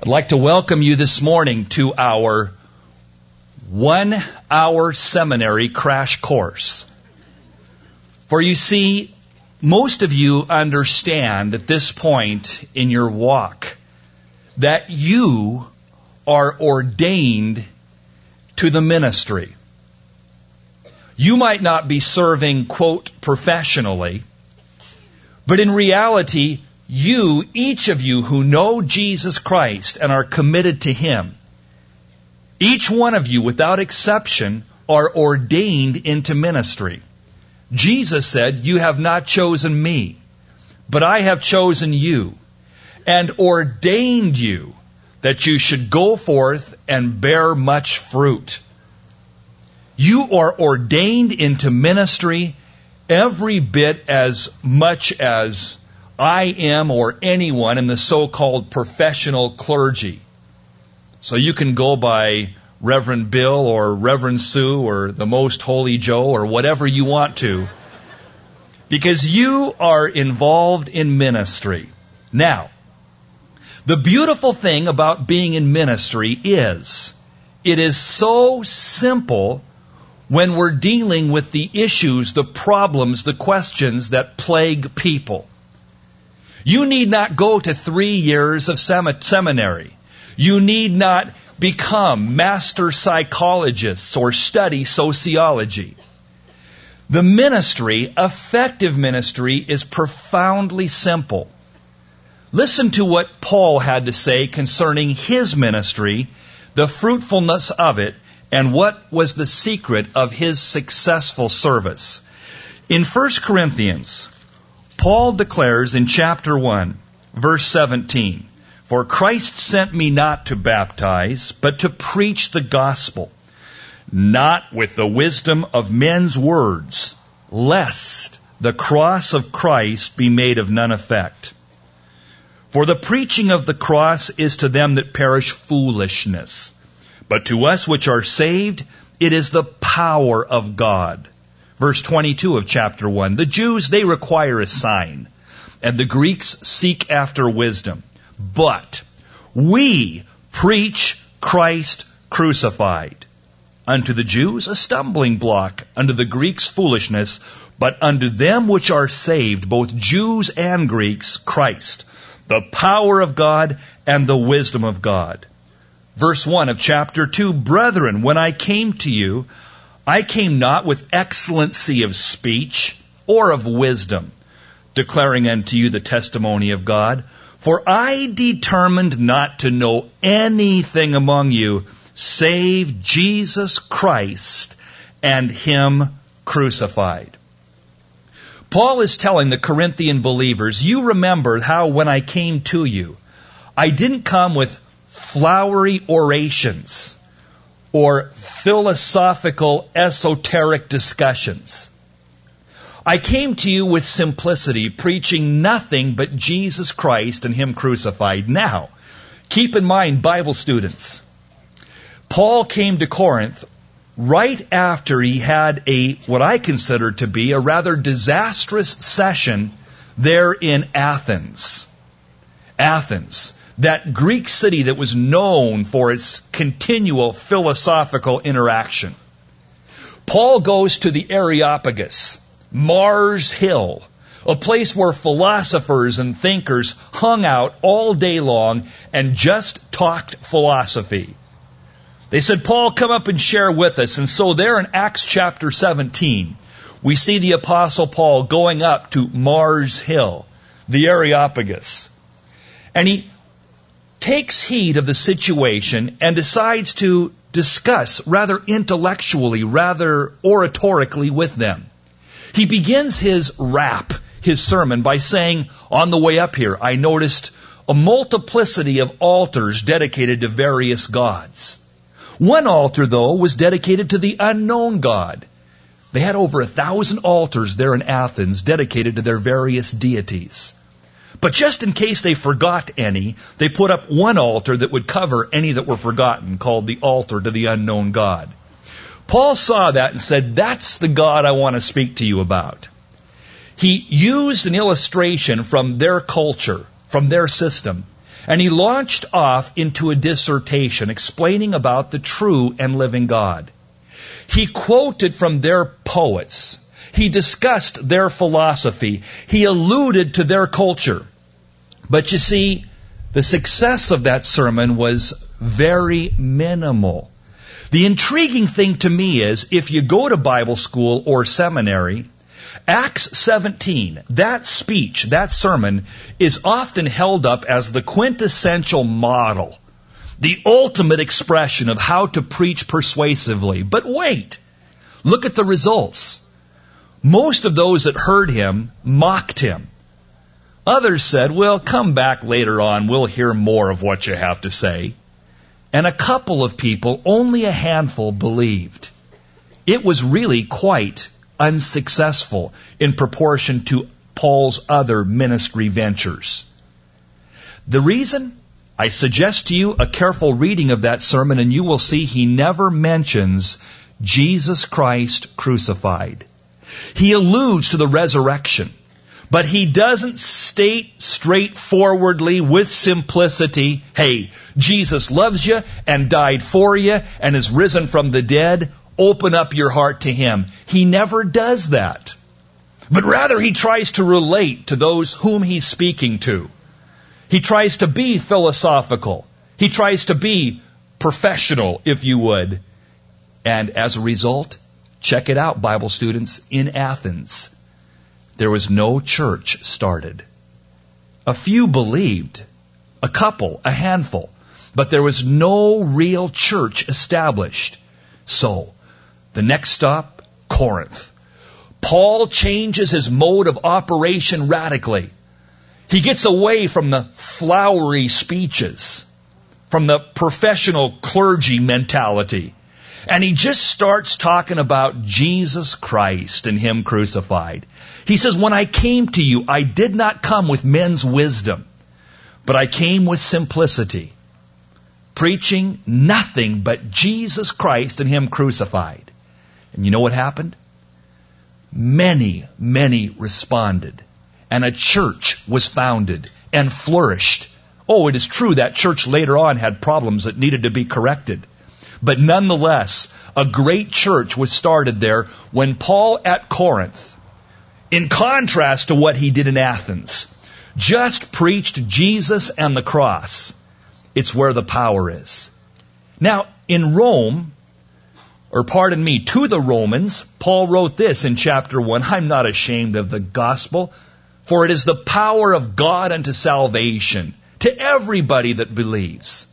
I'd like to welcome you this morning to our 1-hour seminary crash course. For you see, most of you understand at this point in your walk that you are ordained to the ministry. You might not be serving, quote, professionally, but in reality, you, each of you who know Jesus Christ and are committed to Him, each one of you, without exception, are ordained into ministry. Jesus said, "You have not chosen me, but I have chosen you and ordained you that you should go forth and bear much fruit." You are ordained into ministry every bit as much as I am or anyone in the so-called professional clergy. So you can go by Reverend Bill or Reverend Sue or the Most Holy Joe or whatever you want to, because you are involved in ministry. Now, the beautiful thing about being in ministry is it is so simple when we're dealing with the issues, the problems, the questions that plague people. You need not go to 3 years of seminary. You need not become master psychologists or study sociology. The ministry, effective ministry, is profoundly simple. Listen to what Paul had to say concerning his ministry, the fruitfulness of it, and what was the secret of his successful service. In 1 Corinthians, Paul declares in chapter 1, verse 17, "For Christ sent me not to baptize, but to preach the gospel, not with the wisdom of men's words, lest the cross of Christ be made of none effect. For the preaching of the cross is to them that perish foolishness, but to us which are saved, it is the power of God." Verse 22 of chapter 1, "The Jews, they require a sign, and the Greeks seek after wisdom. But we preach Christ crucified. Unto the Jews a stumbling block, unto the Greeks foolishness, but unto them which are saved, both Jews and Greeks, Christ, the power of God and the wisdom of God." Verse 1 of chapter 2, "Brethren, when I came to you, I came not with excellency of speech or of wisdom, declaring unto you the testimony of God. For I determined not to know anything among you save Jesus Christ and Him crucified." Paul is telling the Corinthian believers, you remember how when I came to you, I didn't come with flowery orations or philosophical, esoteric discussions. I came to you with simplicity, preaching nothing but Jesus Christ and Him crucified. Now, keep in mind, Bible students, Paul came to Corinth right after he had what I consider to be a rather disastrous session there in Athens. Athens, that Greek city that was known for its continual philosophical interaction. Paul goes to the Areopagus, Mars Hill, a place where philosophers and thinkers hung out all day long and just talked philosophy. They said, "Paul, come up and share with us." And so there in Acts chapter 17, we see the Apostle Paul going up to Mars Hill, the Areopagus. And he takes heed of the situation and decides to discuss rather intellectually, rather oratorically with them. He begins his rap, his sermon, by saying, on the way up here, I noticed a multiplicity of altars dedicated to various gods. One altar, though, was dedicated to the unknown God. They had over 1,000 altars there in Athens dedicated to their various deities. But just in case they forgot any, they put up one altar that would cover any that were forgotten, called the altar to the unknown God. Paul saw that and said, that's the God I want to speak to you about. He used an illustration from their culture, from their system, And he launched off into a dissertation explaining about the true and living God. He quoted from their poets. He discussed their philosophy. He alluded to their culture. But you see, the success of that sermon was very minimal. The intriguing thing to me is, if you go to Bible school or seminary, Acts 17, that speech, that sermon, is often held up as the quintessential model, the ultimate expression of how to preach persuasively. But wait, look at the results. Most of those that heard him mocked him. Others said, well, come back later on, we'll hear more of what you have to say. And a couple of people, only a handful, believed. It was really quite unsuccessful in proportion to Paul's other ministry ventures. The reason? I suggest to you a careful reading of that sermon, and you will see he never mentions Jesus Christ crucified. He alludes to the resurrection, but he doesn't state straightforwardly with simplicity, hey, Jesus loves you and died for you and is risen from the dead. Open up your heart to him. He never does that. But rather he tries to relate to those whom he's speaking to. He tries to be philosophical. He tries to be professional, if you would. And as a result, check it out, Bible students, in Athens, there was no church started. A few believed, a couple, a handful, but there was no real church established. So, the next stop, Corinth. Paul changes his mode of operation radically. He gets away from the flowery speeches, from the professional clergy mentality, and he just starts talking about Jesus Christ and him crucified. He says, when I came to you, I did not come with men's wisdom, but I came with simplicity, preaching nothing but Jesus Christ and him crucified. And you know what happened? Many, many responded, and a church was founded and flourished. Oh, it is true that church later on had problems that needed to be corrected. But nonetheless, a great church was started there when Paul at Corinth, in contrast to what he did in Athens, just preached Jesus and the cross. It's where the power is. Now, in Rome, to the Romans, Paul wrote this in chapter 1, I'm not ashamed of the gospel, for it is the power of God unto salvation to everybody that believes.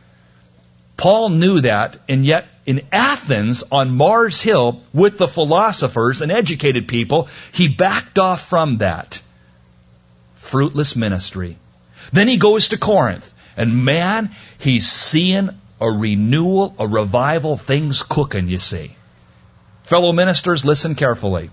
Paul knew that, and yet in Athens, on Mars Hill, with the philosophers and educated people, he backed off from that. Fruitless ministry. Then he goes to Corinth, and man, he's seeing a renewal, a revival, things cooking, you see. Fellow ministers, listen carefully.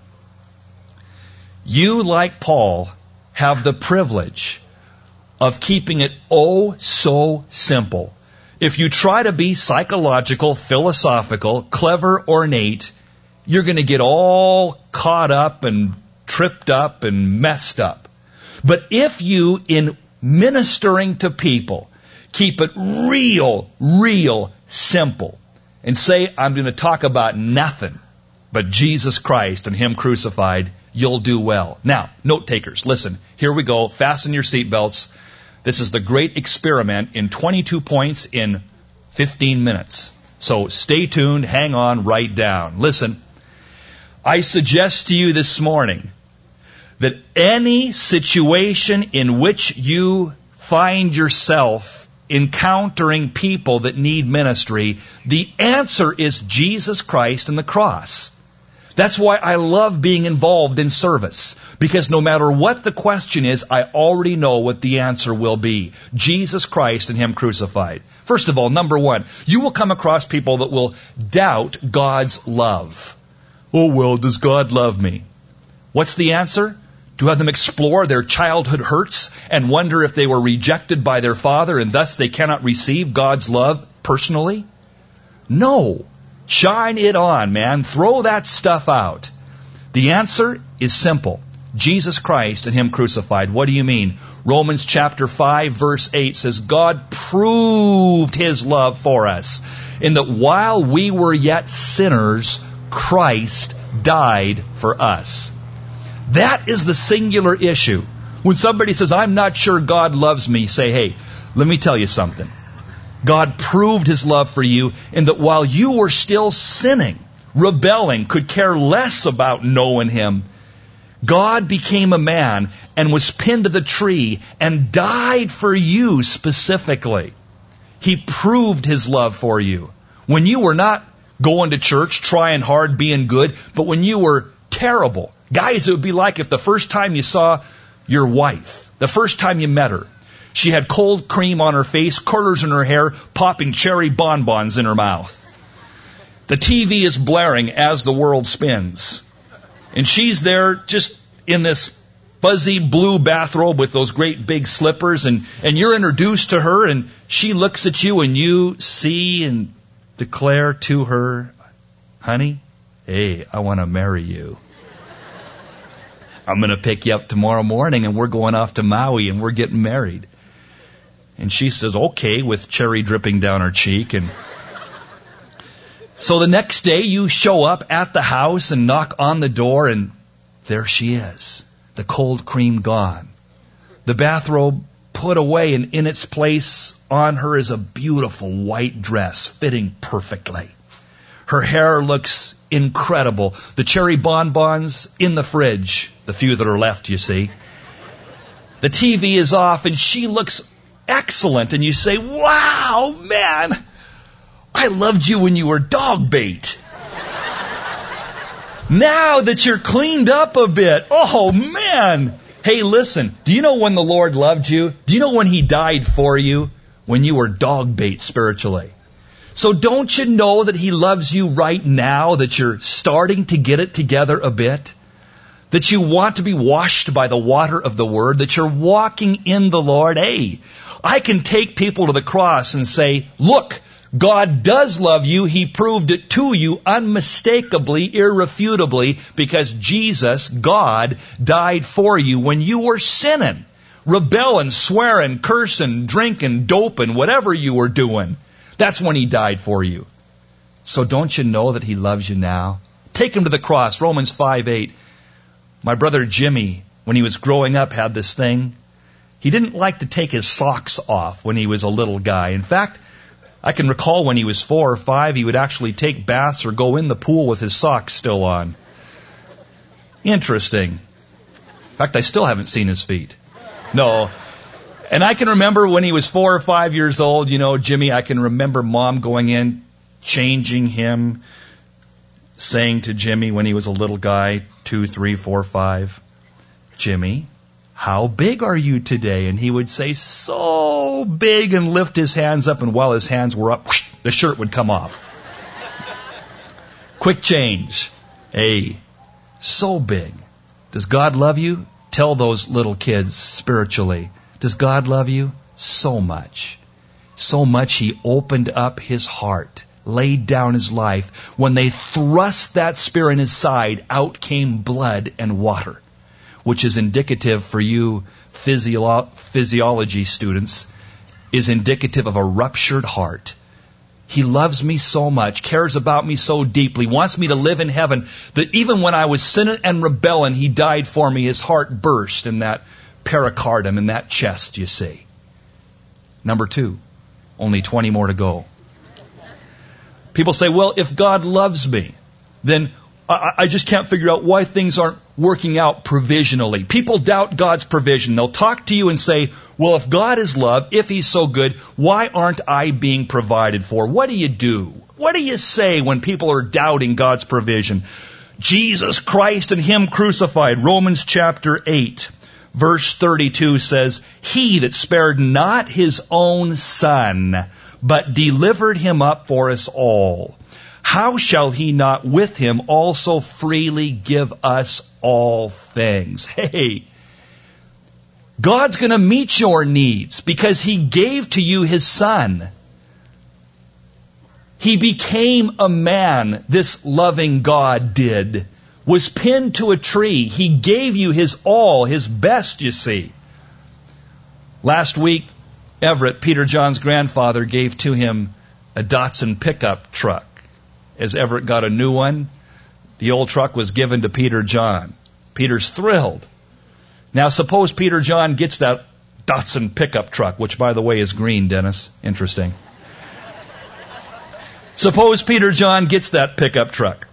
You, like Paul, have the privilege of keeping it oh so simple. If you try to be psychological, philosophical, clever, ornate, you're going to get all caught up and tripped up and messed up. But if you, in ministering to people, keep it real simple, and say, I'm going to talk about nothing but Jesus Christ and him crucified, you'll do well. Now, note takers, listen, here we go. Fasten your seatbelts. This is the great experiment in 22 points in 15 minutes. So stay tuned, hang on, write down. Listen, I suggest to you this morning that any situation in which you find yourself encountering people that need ministry, the answer is Jesus Christ and the cross. That's why I love being involved in service, because no matter what the question is, I already know what the answer will be. Jesus Christ and him crucified. First of all, number one, you will come across people that will doubt God's love. Oh, well, does God love me? What's the answer? To have them explore their childhood hurts and wonder if they were rejected by their father and thus they cannot receive God's love personally? No. Shine it on, man. Throw that stuff out. The answer is simple. Jesus Christ and Him crucified. What do you mean? Romans chapter 5 verse 8 says, God proved His love for us in that while we were yet sinners, Christ died for us. That is the singular issue. When somebody says, I'm not sure God loves me, say, hey, let me tell you something. God proved His love for you in that while you were still sinning, rebelling, could care less about knowing Him, God became a man and was pinned to the tree and died for you specifically. He proved His love for you. When you were not going to church, trying hard, being good, but when you were terrible. Guys, it would be like if the first time you saw your wife, the first time you met her, she had cold cream on her face, curlers in her hair, popping cherry bonbons in her mouth. The TV is blaring as the world spins. And she's there just in this fuzzy blue bathrobe with those great big slippers, and you're introduced to her, and she looks at you, and you see and declare to her, honey, hey, I want to marry you. I'm going to pick you up tomorrow morning, and we're going off to Maui, and we're getting married. And she says, okay, with cherry dripping down her cheek. And so the next day you show up at the house and knock on the door, and there she is. The cold cream gone. The bathrobe put away, and in its place on her is a beautiful white dress fitting perfectly. Her hair looks incredible. The cherry bonbons in the fridge, the few that are left, you see. The TV is off, and she looks excellent, and you say, wow, man, I loved you when you were dog bait. Now that you're cleaned up a bit, oh man. Hey, listen, do you know when the Lord loved you? Do you know when He died for you? When you were dog bait spiritually. So don't you know that He loves you right now, that you're starting to get it together a bit? That you want to be washed by the water of the Word, that you're walking in the Lord. Hey, I can take people to the cross and say, look, God does love you. He proved it to you unmistakably, irrefutably, because Jesus, God, died for you when you were sinning, rebelling, swearing, cursing, drinking, doping, whatever you were doing. That's when He died for you. So don't you know that He loves you now? Take Him to the cross. Romans 5:8. My brother Jimmy, when he was growing up, had this thing. He didn't like to take his socks off when he was a little guy. In fact, I can recall when he was 4 or 5, he would actually take baths or go in the pool with his socks still on. Interesting. In fact, I still haven't seen his feet. No. And I can remember when he was 4 or 5 years old, you know, Jimmy, I can remember Mom going in, changing him, saying to Jimmy when he was a little guy, 2, 3, 4, 5, Jimmy, how big are you today? And he would say, so big, and lift his hands up, and while his hands were up, whoosh, the shirt would come off. Quick change. Hey, so big. Does God love you? Tell those little kids spiritually. Does God love you? So much. So much He opened up His heart, laid down His life. When they thrust that spear in His side, out came blood and water, which is indicative for you physiology students, is indicative of a ruptured heart. He loves me so much, cares about me so deeply, wants me to live in heaven, that even when I was sinning and rebelling, He died for me. His heart burst in that pericardium, in that chest, you see. Number 2, only 20 more to go. People say, well, if God loves me, then I just can't figure out why things aren't working out provisionally. People doubt God's provision. They'll talk to you and say, well, if God is love, if He's so good, why aren't I being provided for? What do you do? What do you say when people are doubting God's provision? Jesus Christ and Him crucified. Romans chapter 8, verse 32 says, He that spared not His own Son, but delivered Him up for us all, how shall He not with Him also freely give us all things? Hey, God's going to meet your needs because He gave to you His Son. He became a man, this loving God did, was pinned to a tree. He gave you his all, his best, you see. Last week, Everett, Peter John's grandfather, gave to him a Datsun pickup truck. As Everett got a new one, the old truck was given to Peter John. Peter's thrilled. Now suppose Peter John gets that Datsun pickup truck, which by the way is green, Dennis. Interesting. Suppose Peter John gets that pickup truck.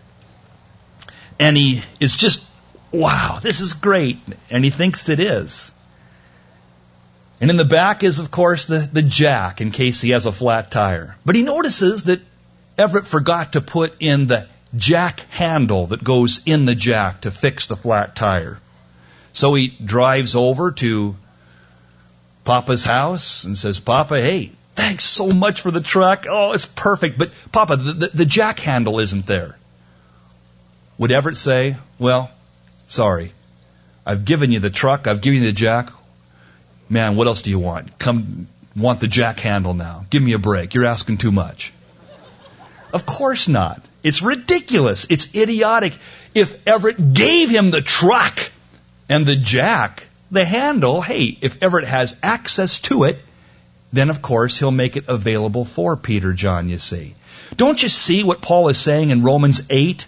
And he is just, wow, this is great. And he thinks it is. And in the back is, of course, the jack in case he has a flat tire. But he notices that Everett forgot to put in the jack handle that goes in the jack to fix the flat tire. So he drives over to Papa's house and says, Papa, hey, thanks so much for the truck. Oh, it's perfect. But Papa, the jack handle isn't there. Would Everett say, well, sorry, I've given you the truck, I've given you the jack. Man, what else do you want? Want the jack handle now. Give me a break. You're asking too much. Of course not. It's ridiculous. It's idiotic. If Everett gave him the truck and the jack, the handle, hey, if Everett has access to it, then of course he'll make it available for Peter John, you see. Don't you see what Paul is saying in Romans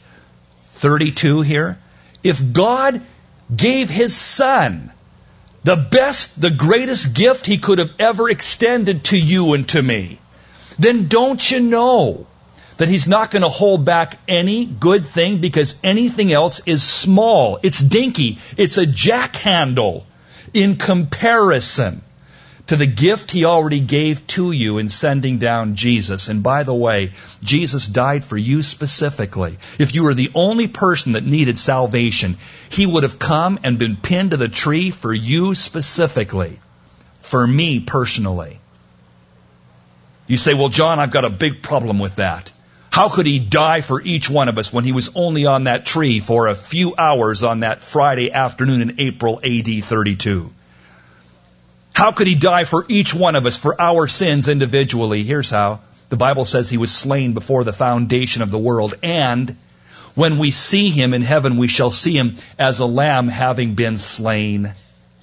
8:32 here? If God gave his Son the best, the greatest gift he could have ever extended to you and to me, then don't you know that he's not going to hold back any good thing, because anything else is small. It's dinky. It's a jack handle in comparison to the gift he already gave to you in sending down Jesus. And by the way, Jesus died for you specifically. If you were the only person that needed salvation, he would have come and been pinned to the tree for you specifically. For me personally. You say, well, John, I've got a big problem with that. How could he die for each one of us when he was only on that tree for a few hours on that Friday afternoon in April AD 32? How could he die for each one of us for our sins individually? Here's how. The Bible says he was slain before the foundation of the world. And when we see him in heaven, we shall see him as a lamb having been slain.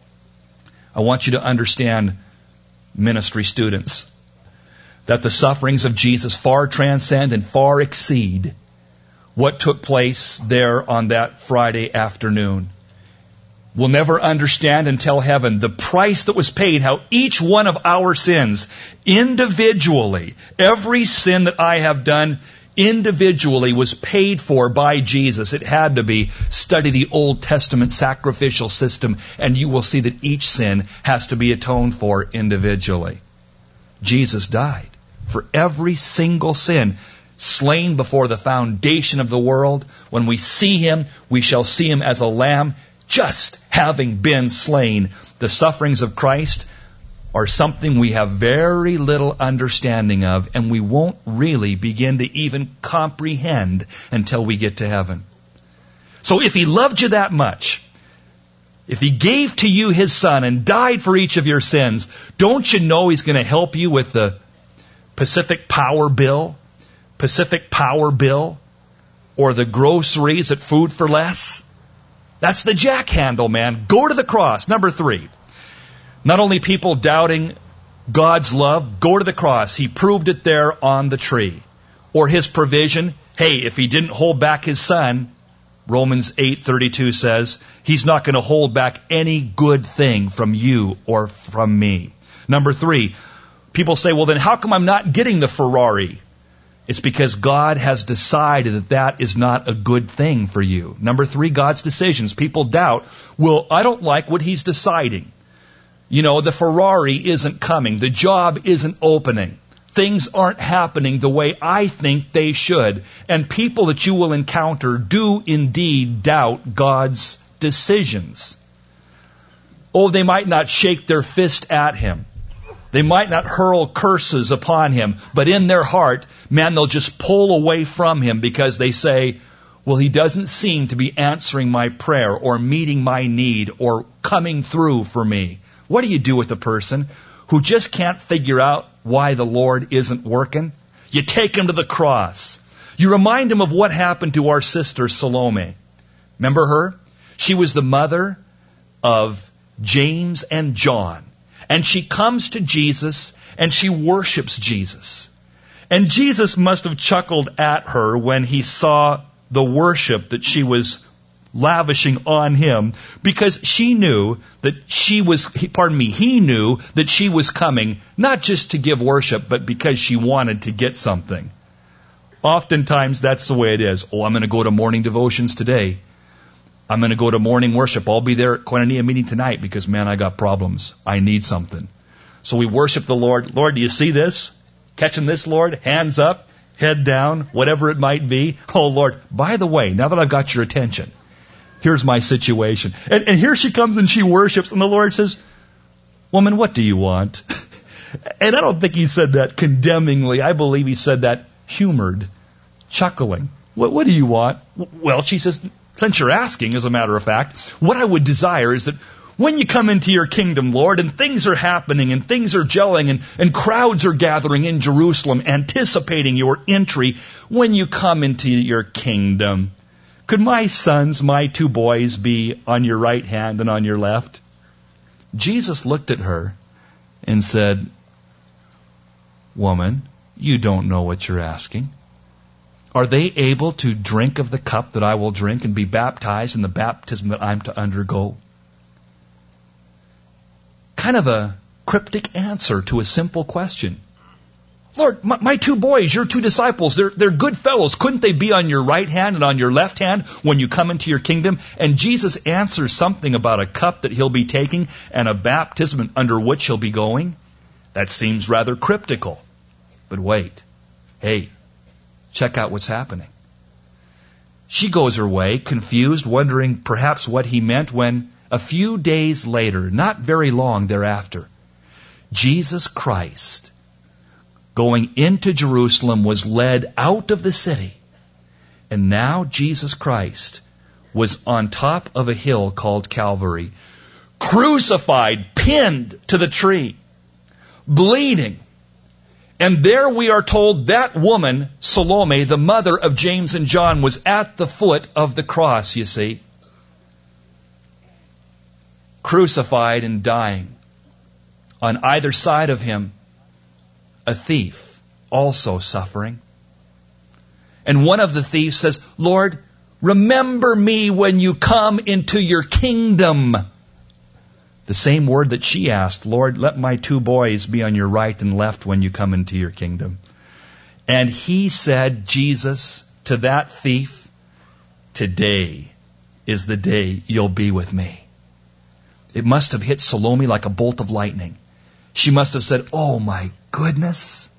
I want you to understand, ministry students, that the sufferings of Jesus far transcend and far exceed what took place there on that Friday afternoon. We'll never understand until heaven the price that was paid, how each one of our sins individually, every sin that I have done individually was paid for by Jesus. It had to be. Study the Old Testament sacrificial system and you will see that each sin has to be atoned for individually. Jesus died for every single sin, slain before the foundation of the world. When we see him, we shall see him as a lamb, just having been slain. The sufferings of Christ are something we have very little understanding of, and we won't really begin to even comprehend until we get to heaven. So if he loved you that much, if he gave to you his Son and died for each of your sins, don't you know he's going to help you with the Pacific Power bill, or the groceries at Food for Less? That's the jack handle, man. Go to the cross. Number 3. Not only people doubting God's love, go to the cross. He proved it there on the tree. Or his provision. Hey, if he didn't hold back his Son, Romans 8:32 says, he's not going to hold back any good thing from you or from me. Number 3, people say, well, then how come I'm not getting the Ferrari? It's because God has decided that that is not a good thing for you. Number 3, God's decisions. People doubt, well, I don't like what he's deciding. You know, the Ferrari isn't coming. The job isn't opening. Things aren't happening the way I think they should. And people that you will encounter do indeed doubt God's decisions. Oh, they might not shake their fist at him. They might not hurl curses upon him, but in their heart, man, they'll just pull away from him because they say, well, he doesn't seem to be answering my prayer or meeting my need or coming through for me. What do you do with a person who just can't figure out why the Lord isn't working? You take him to the cross. You remind him of what happened to our sister Salome. Remember her? She was the mother of James and John. And she comes to Jesus and she worships Jesus. And Jesus must have chuckled at her when he saw the worship that she was lavishing on him, because she knew that he knew that she was coming not just to give worship, but because she wanted to get something. Oftentimes that's the way it is. Oh, I'm going to go to morning devotions today. I'm going to go to morning worship. I'll be there at Koinonia meeting tonight because, man, I got problems. I need something. So we worship the Lord. Lord, do you see this? Catching this, Lord? Hands up, head down, whatever it might be. Oh, Lord, by the way, now that I've got your attention, here's my situation. And here she comes and she worships, and the Lord says, woman, what do you want? And I don't think he said that condemningly. I believe he said that humored, chuckling. What do you want? Well, she says, since you're asking, as a matter of fact, what I would desire is that when you come into your kingdom, Lord, and things are happening and things are gelling and crowds are gathering in Jerusalem anticipating your entry, when you come into your kingdom, could my sons, my two boys, be on your right hand and on your left? Jesus looked at her and said, woman, you don't know what you're asking. Are they able to drink of the cup that I will drink and be baptized in the baptism that I'm to undergo? Kind of a cryptic answer to a simple question. Lord, my two boys, your two disciples, they're good fellows. Couldn't they be on your right hand and on your left hand when you come into your kingdom? And Jesus answers something about a cup that he'll be taking and a baptism under which he'll be going. That seems rather cryptical. But wait. Hey, check out what's happening. She goes her way, confused, wondering perhaps what he meant, when a few days later, not very long thereafter, Jesus Christ, going into Jerusalem, was led out of the city. And now Jesus Christ was on top of a hill called Calvary, crucified, pinned to the tree, bleeding. And there we are told that woman, Salome, the mother of James and John, was at the foot of the cross, you see. Crucified and dying. On either side of him, a thief, also suffering. And one of the thieves says, Lord, remember me when you come into your kingdom. The same word that she asked, Lord, let my two boys be on your right and left when you come into your kingdom. And he said, Jesus, to that thief, today is the day you'll be with me. It must have hit Salome like a bolt of lightning. She must have said, oh my goodness.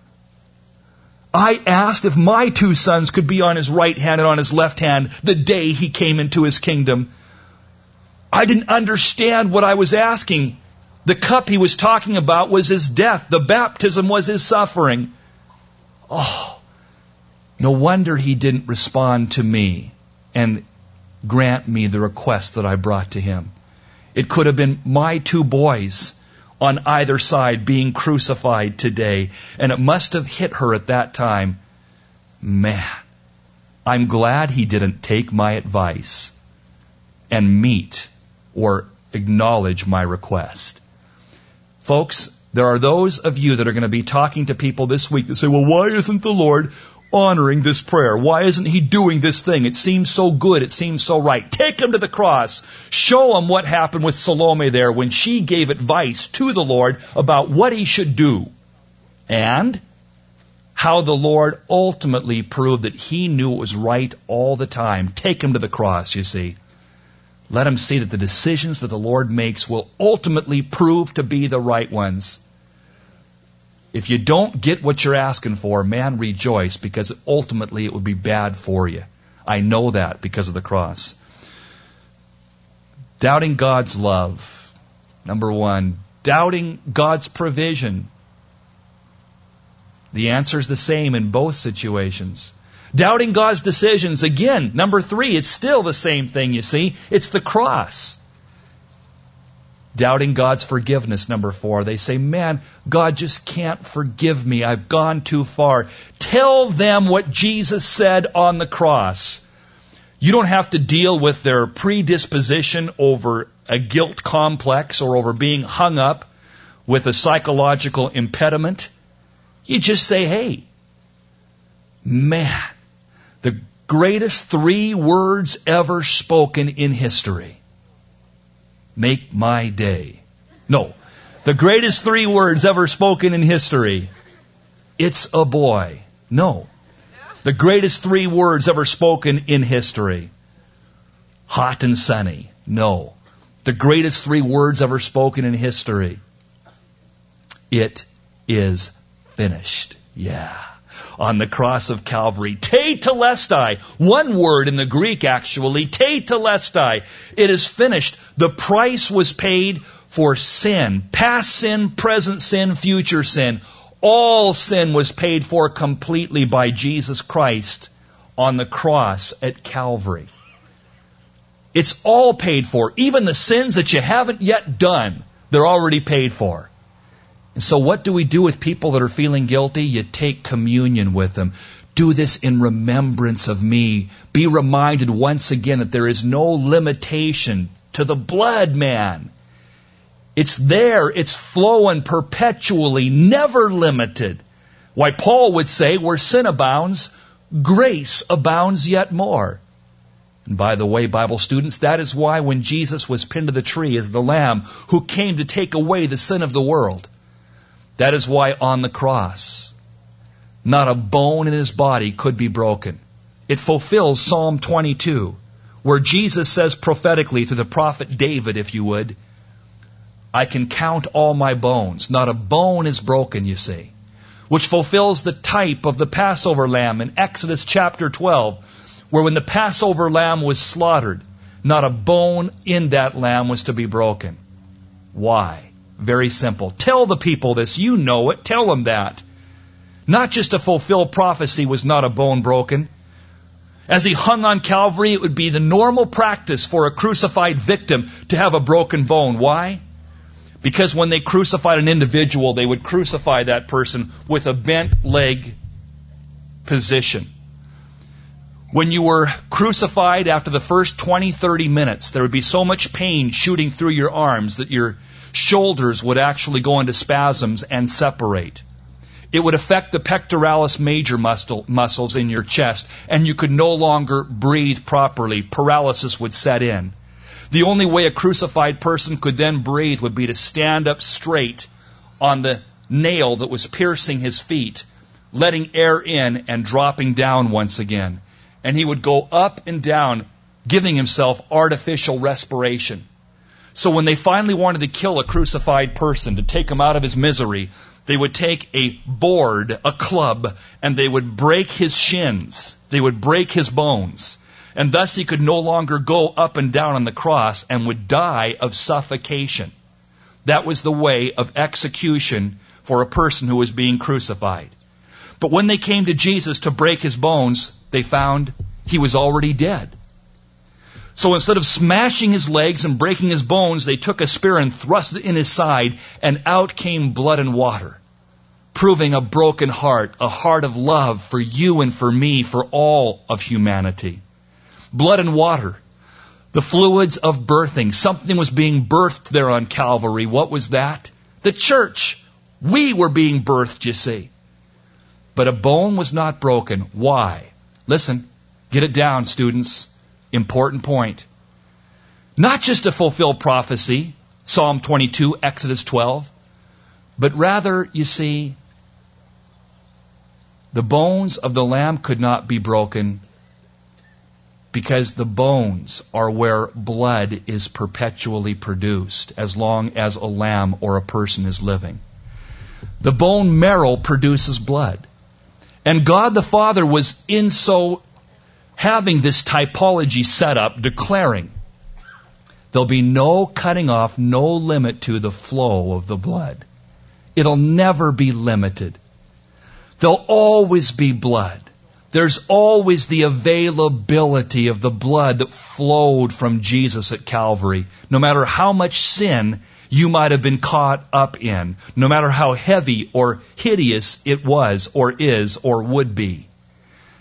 I asked if my two sons could be on his right hand and on his left hand the day he came into his kingdom. I didn't understand what I was asking. The cup he was talking about was his death. The baptism was his suffering. Oh, no wonder he didn't respond to me and grant me the request that I brought to him. It could have been my two boys on either side being crucified today. And it must have hit her at that time. Man, I'm glad he didn't take my advice and meet or acknowledge my request. Folks, there are those of you that are going to be talking to people this week that say, well, why isn't the Lord honoring this prayer? Why isn't he doing this thing? It seems so good. It seems so right. Take him to the cross. Show him what happened with Salome there when she gave advice to the Lord about what he should do. And how the Lord ultimately proved that he knew it was right all the time. Take him to the cross, you see. Let him see that the decisions that the Lord makes will ultimately prove to be the right ones. If you don't get what you're asking for, man, rejoice, because ultimately it would be bad for you. I know that because of the cross. Doubting God's love. Number one, doubting God's provision. The answer is the same in both situations. Doubting God's decisions. Again, number three, it's still the same thing, you see. It's the cross. Doubting God's forgiveness, number four. They say, man, God just can't forgive me. I've gone too far. Tell them what Jesus said on the cross. You don't have to deal with their predisposition over a guilt complex or over being hung up with a psychological impediment. You just say, hey, man, the greatest 3 words ever spoken in history. Make my day. No, the greatest 3 words ever spoken in history. It's a boy. No. The greatest 3 words ever spoken in history. Hot and sunny. No. The greatest 3 words ever spoken in history. It is finished. Yeah. On the cross of Calvary. Te telestai. 1 word in the Greek actually. Te telestai. It is finished. The price was paid for sin. Past sin, present sin, future sin. All sin was paid for completely by Jesus Christ on the cross at Calvary. It's all paid for. Even the sins that you haven't yet done, they're already paid for. And so what do we do with people that are feeling guilty? You take communion with them. Do this in remembrance of me. Be reminded once again that there is no limitation to the blood, man. It's there. It's flowing perpetually, never limited. Why Paul would say, where sin abounds, grace abounds yet more. And by the way, Bible students, that is why when Jesus was pinned to the tree as the Lamb who came to take away the sin of the world, that is why on the cross, not a bone in his body could be broken. It fulfills Psalm 22, where Jesus says prophetically through the prophet David, if you would, I can count all my bones. Not a bone is broken, you see. Which fulfills the type of the Passover lamb in Exodus chapter 12, where when the Passover lamb was slaughtered, not a bone in that lamb was to be broken. Why? Very simple. Tell the people this. You know it. Tell them that. Not just to fulfill prophecy was not a bone broken. As he hung on Calvary, it would be the normal practice for a crucified victim to have a broken bone. Why? Because when they crucified an individual, they would crucify that person with a bent leg position. When you were crucified after the first 20, 30 minutes, there would be so much pain shooting through your arms that your shoulders would actually go into spasms and separate. It would affect the pectoralis major muscles in your chest, and you could no longer breathe properly. Paralysis would set in. The only way a crucified person could then breathe would be to stand up straight on the nail that was piercing his feet, letting air in and dropping down once again. And he would go up and down, giving himself artificial respiration. So when they finally wanted to kill a crucified person, to take him out of his misery, they would take a board, a club, and they would break his shins. They would break his bones. And thus he could no longer go up and down on the cross and would die of suffocation. That was the way of execution for a person who was being crucified. But when they came to Jesus to break his bones, they found he was already dead. So instead of smashing his legs and breaking his bones, they took a spear and thrust it in his side, and out came blood and water, proving a broken heart, a heart of love for you and for me, for all of humanity. Blood and water, the fluids of birthing. Something was being birthed there on Calvary. What was that? The church. We were being birthed, you see. But a bone was not broken. Why? Listen, get it down, students. Important point. Not just to fulfill prophecy, Psalm 22, Exodus 12, but rather, you see, the bones of the Lamb could not be broken because the bones are where blood is perpetually produced as long as a lamb or a person is living. The bone marrow produces blood. And God the Father was in so having this typology set up, declaring there'll be no cutting off, no limit to the flow of the blood. It'll never be limited. There'll always be blood. There's always the availability of the blood that flowed from Jesus at Calvary. No matter how much sin you might have been caught up in, no matter how heavy or hideous it was or is or would be,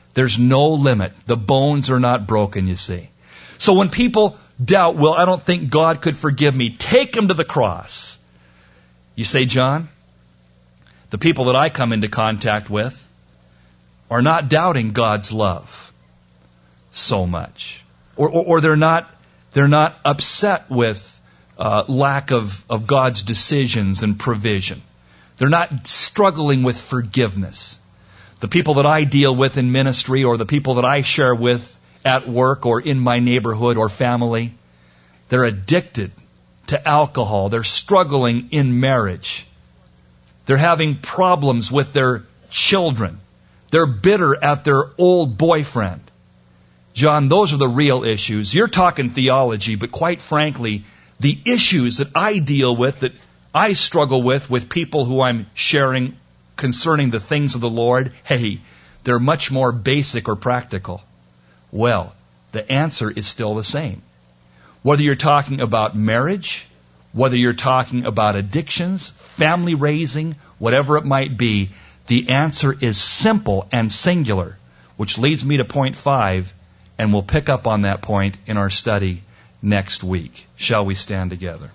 There's no limit. The bones are not broken, you see. So when people doubt, well, I don't think God could forgive me, take them to the cross. You say, John, the people that I come into contact with are not doubting God's love so much. Or they're not upset with lack of God's decisions and provision. They're not struggling with forgiveness. The people that I deal with in ministry, or the people that I share with at work or in my neighborhood or family, they're addicted to alcohol. They're struggling in marriage. They're having problems with their children. They're bitter at their old boyfriend. John, those are the real issues. You're talking theology, but quite frankly, the issues that I deal with, that I struggle with people who I'm sharing concerning the things of the Lord, hey, they're much more basic or practical. Well, the answer is still the same. Whether you're talking about marriage, whether you're talking about addictions, family raising, whatever it might be, the answer is simple and singular, which leads me to point 5, and we'll pick up on that point in our study next week. Shall we stand together?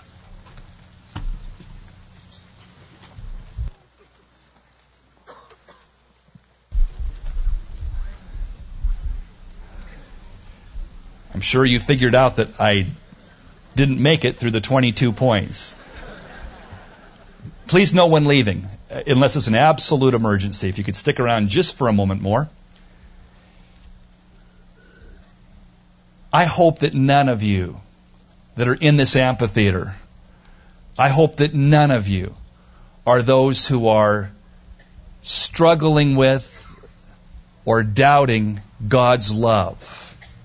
I'm sure you figured out that I didn't make it through the 22 points. Please know when leaving, unless it's an absolute emergency. If you could stick around just for a moment more. I hope that none of you that are in this amphitheater, I hope that none of you are those who are struggling with or doubting God's love.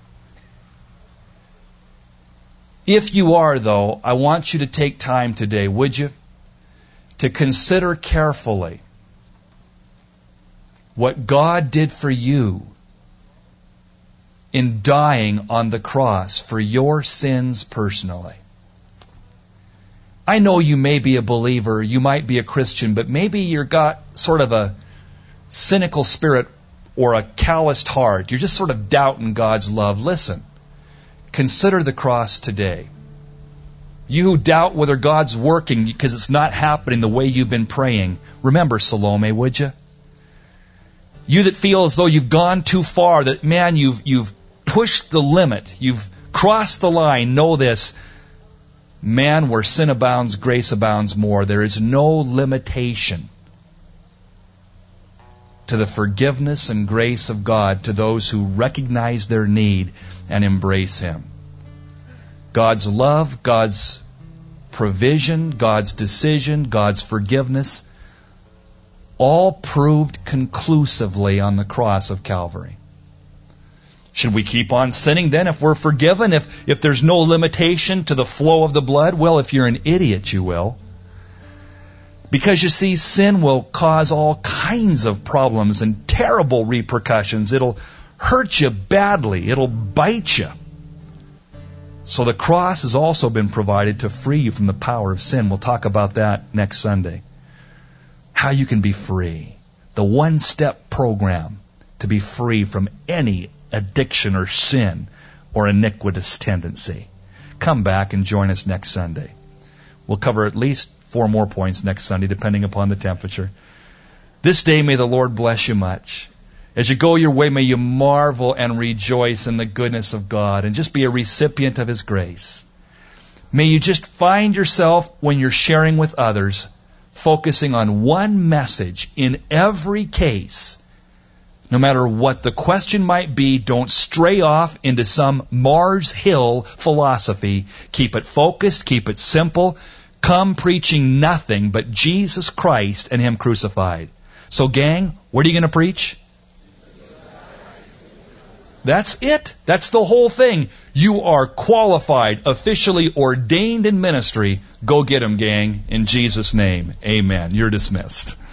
If you are, though, I want you to take time today, would you, to consider carefully what God did for you in dying on the cross for your sins personally. I know you may be a believer, you might be a Christian, but maybe you've got sort of a cynical spirit or a calloused heart. You're just sort of doubting God's love. Listen. Consider the cross today. You who doubt whether God's working because it's not happening the way you've been praying, remember Salome, would you? You that feel as though you've gone too far, that man, you've pushed the limit, you've crossed the line, know this. Man, where sin abounds, grace abounds more. There is no limitation to the forgiveness and grace of God to those who recognize their need and embrace Him. God's love, God's provision, God's decision, God's forgiveness, all proved conclusively on the cross of Calvary. Should we keep on sinning then if we're forgiven? If there's no limitation to the flow of the blood? Well, if you're an idiot, you will. Because you see, sin will cause all kinds of problems and terrible repercussions. It'll hurt you badly. It'll bite you. So the cross has also been provided to free you from the power of sin. We'll talk about that next Sunday. How you can be free. The one-step program to be free from any addiction or sin or iniquitous tendency. Come back and join us next Sunday. We'll cover at least 4 more points next Sunday, depending upon the temperature. This day may the Lord bless you much. As you go your way, may you marvel and rejoice in the goodness of God and just be a recipient of His grace. May you just find yourself, when you're sharing with others, focusing on one message in every case. No matter what the question might be, don't stray off into some Mars Hill philosophy. Keep it focused, keep it simple. Come preaching nothing but Jesus Christ and Him crucified. So gang, what are you going to preach? That's it. That's the whole thing. You are qualified, officially ordained in ministry. Go get 'em, gang, in Jesus' name. Amen. You're dismissed.